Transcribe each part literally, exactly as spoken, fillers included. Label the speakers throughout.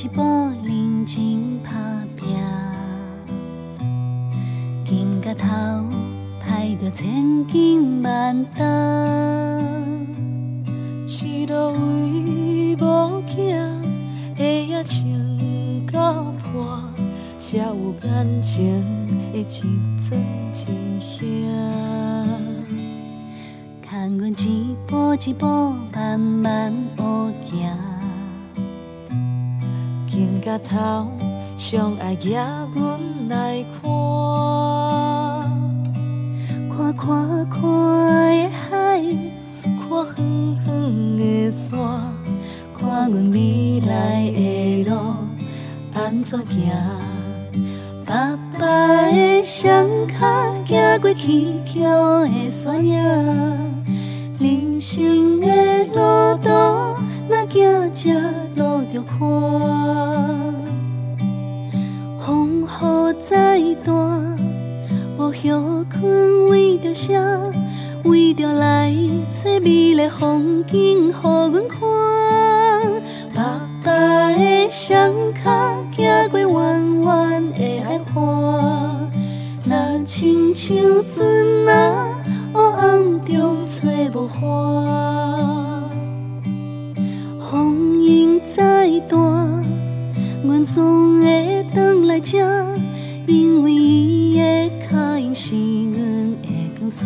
Speaker 1: 一步认真打拼，经到头歹着千斤万担，
Speaker 2: 一路为无囝，下也穿到破，才有眼前的一庄一兄。
Speaker 1: 看阮一步一步慢慢学行，
Speaker 2: 经到头，上爱举阮来看，
Speaker 1: 看看看的海，
Speaker 2: 看远远的山，
Speaker 1: 看阮未来的路安怎行。爸爸的双脚行过崎岖的山野，人生的路途若行这路着看。风雨再大，无休困为着啥？为着来找美丽风景，予阮看。爸爸的双脚行过弯弯的海岸，若亲像船啊，黑暗中找无花。风雨再大，阮总会返来这，因为伊的脚印是阮的光线。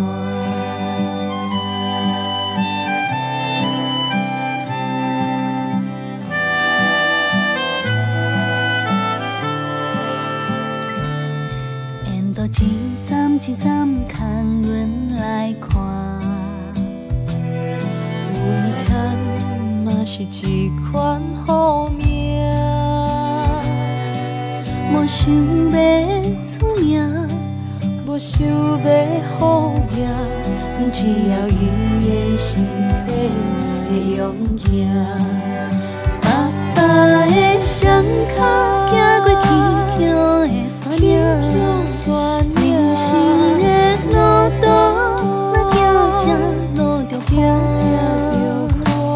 Speaker 1: 沿途一站一站，牵阮来看。
Speaker 2: 有伊牵嘛是一款好命，
Speaker 1: 无想要出名，
Speaker 2: 无想要好命，阮只要伊的身体会勇行。
Speaker 1: 爸爸的双脚